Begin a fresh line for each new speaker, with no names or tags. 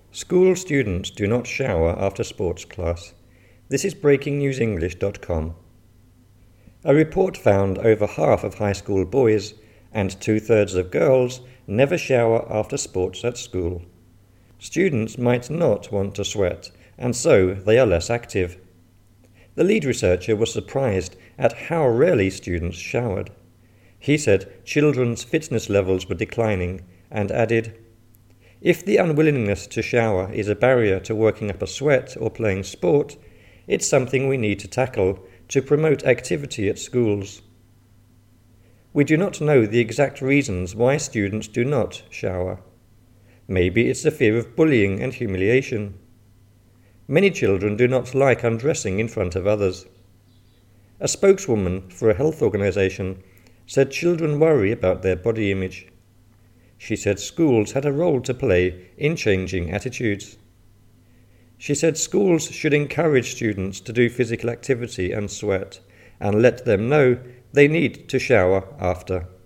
School students do not shower after sports class. This is breakingnewsenglish.com. A report found over half of high school boys and 2/3 of girls never shower after sports at school. Students might not want to sweat, and so they are less active. The lead researcher was surprised at how rarely students showered. He said children's fitness levels were declining and added, "If the unwillingness to shower is a barrier to working up a sweat or playing sport, it's something we need to tackle to promote activity at schools." We do not know the exact reasons why students do not shower. Maybe it's a fear of bullying and humiliation. Many children do not like undressing in front of others. A spokeswoman for a health organization said children worry about their body image. She said schools had a role to play in changing attitudes. She said schools should encourage students to do physical activity and sweat, and let them know they need to shower after.